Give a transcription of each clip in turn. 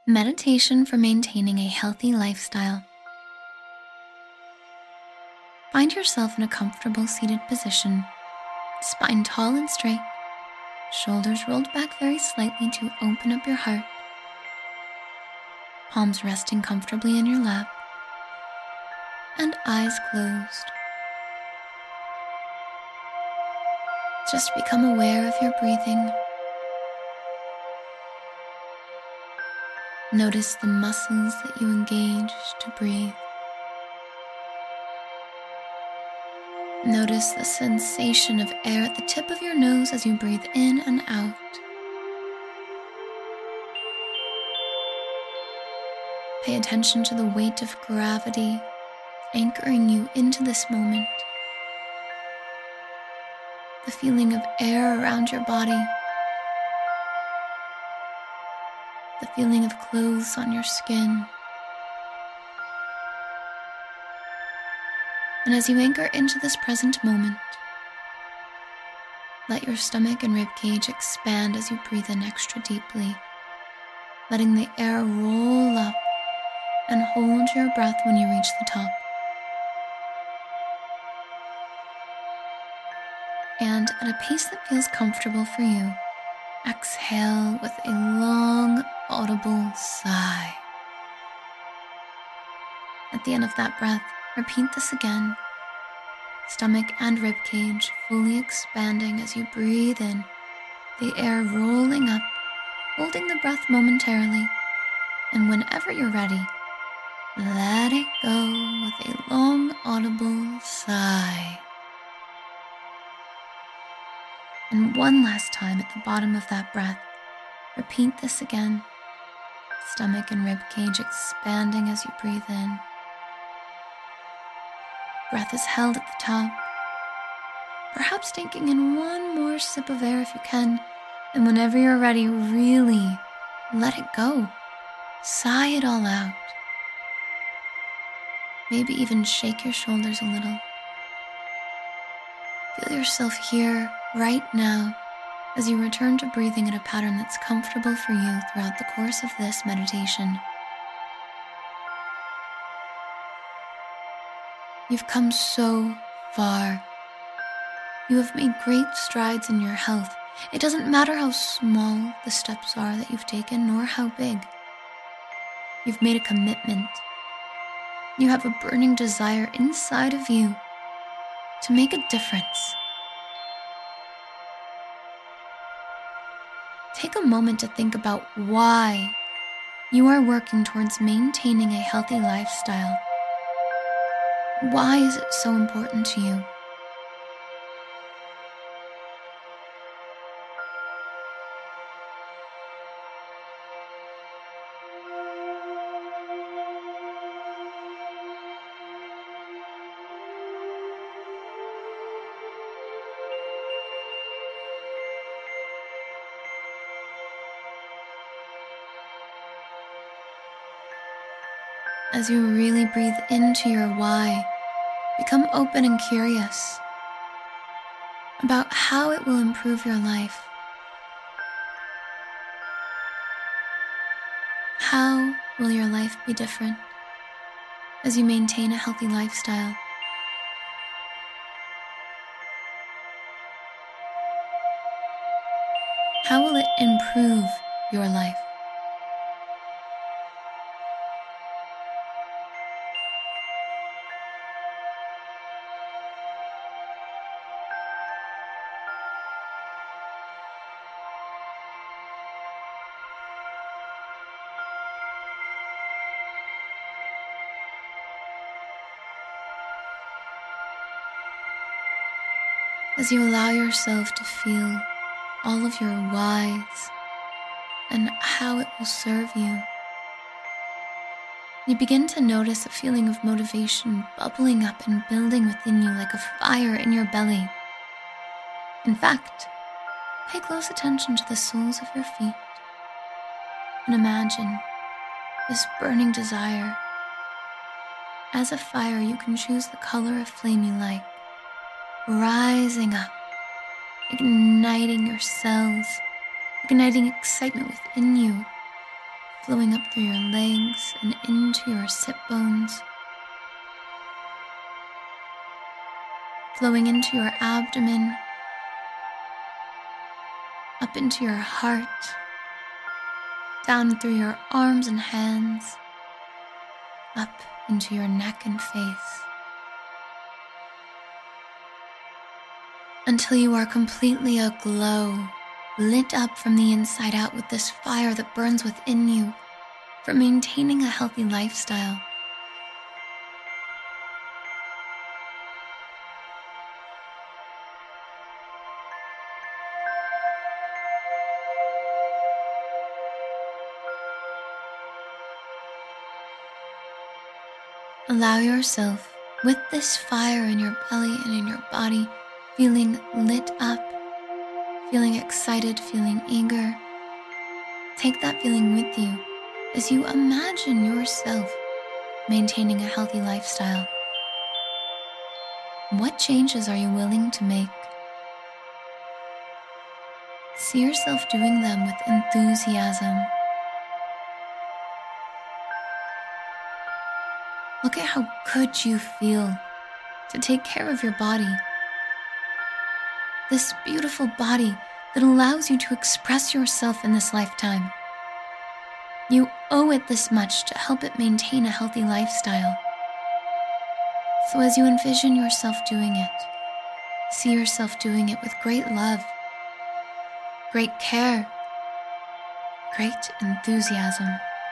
Meditation for maintaining a healthy lifestyle. Find yourself in a comfortable seated position, spine tall and straight, shoulders rolled back very slightly to open up your heart, palms resting comfortably in your lap, and eyes closed. Just become aware of your breathing. Notice the muscles that you engage to breathe. Notice the sensation of air at the tip of your nose as you breathe in and out. Pay attention to the weight of gravity anchoring you into this moment. The feeling of air around your body. The feeling of clothes on your skin. And as you anchor into this present moment, let your stomach and rib cage expand as you breathe in extra deeply, letting the air roll up and hold your breath when you reach the top. And at a pace that feels comfortable for you, exhale with a long, audible sigh. At the end of that breath, repeat this again. Stomach and rib cage fully expanding as you breathe in, the air rolling up, holding the breath momentarily, and whenever you're ready, let it go with a long, audible sigh. And one last time at the bottom of that breath, repeat this again. Stomach and rib cage expanding as you breathe in. Breath is held at the top. Perhaps taking in one more sip of air if you can. And whenever you're ready, really let it go. Sigh it all out. Maybe even shake your shoulders a little. Feel yourself here right now as you return to breathing in a pattern that's comfortable for you throughout the course of this meditation. You've come so far. You have made great strides in your health. It doesn't matter how small the steps are that you've taken, nor how big. You've made a commitment. You have a burning desire inside of you to make a difference. Take a moment to think about why you are working towards maintaining a healthy lifestyle. Why is it so important to you? As you really breathe into your why, become open and curious about how it will improve your life. How will your life be different as you maintain a healthy lifestyle? How will it improve your life? As you allow yourself to feel all of your whys and how it will serve you, you begin to notice a feeling of motivation bubbling up and building within you like a fire in your belly. In fact, pay close attention to the soles of your feet and imagine this burning desire. As a fire, you can choose the color of flame you like, rising up, igniting your cells, igniting excitement within you, flowing up through your legs and into your sit bones, flowing into your abdomen, up into your heart, down through your arms and hands, up into your neck and face, until you are completely aglow, lit up from the inside out with this fire that burns within you for maintaining a healthy lifestyle. Allow yourself, with this fire in your belly and in your body, feeling lit up, feeling excited, feeling eager. Take that feeling with you as you imagine yourself maintaining a healthy lifestyle. What changes are you willing to make? See yourself doing them with enthusiasm. Look at how good you feel to take care of your body. This beautiful body that allows you to express yourself in this lifetime. You owe it this much to help it maintain a healthy lifestyle. So as you envision yourself doing it, see yourself doing it with great love, great care, great enthusiasm.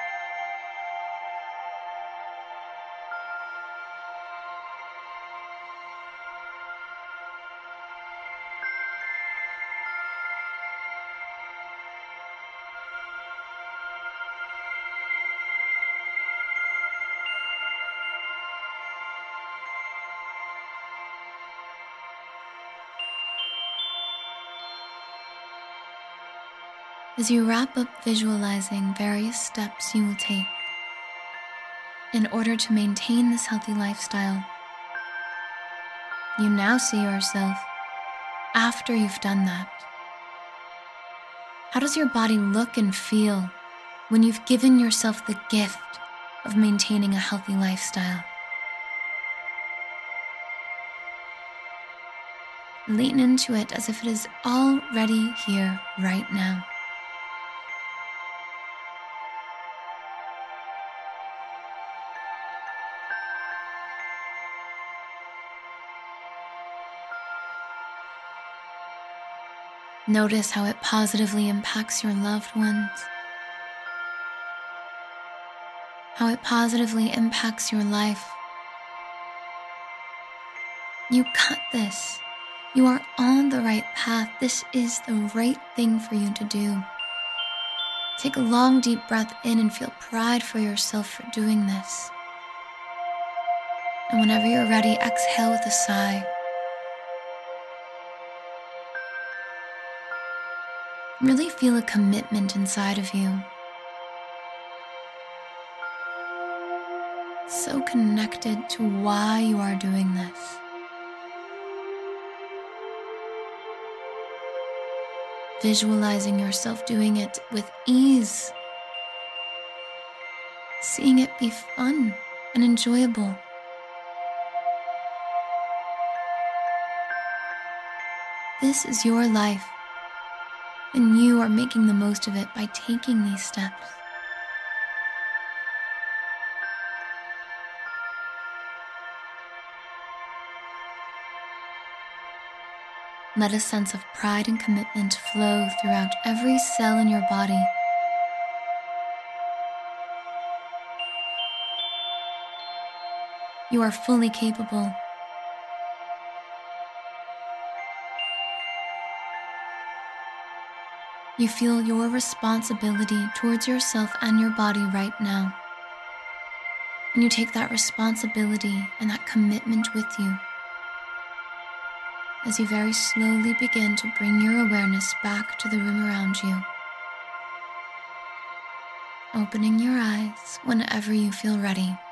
As you wrap up visualizing various steps you will take in order to maintain this healthy lifestyle, you now see yourself after you've done that. How does your body look and feel when you've given yourself the gift of maintaining a healthy lifestyle? Lean into it as if it is already here right now. Notice how it positively impacts your loved ones, how it positively impacts your life. You got this. You are on the right path. This is the right thing for you to do. Take a long, deep breath in and feel pride for yourself for doing this. And whenever you're ready, exhale with a sigh. Really feel a commitment inside of you. So connected to why you are doing this. Visualizing yourself doing it with ease. Seeing it be fun and enjoyable. This is your life. And you are making the most of it by taking these steps. Let a sense of pride and commitment flow throughout every cell in your body. You are fully capable. You feel your responsibility towards yourself and your body right now. And you take that responsibility and that commitment with you as you very slowly begin to bring your awareness back to the room around you. Opening your eyes whenever you feel ready.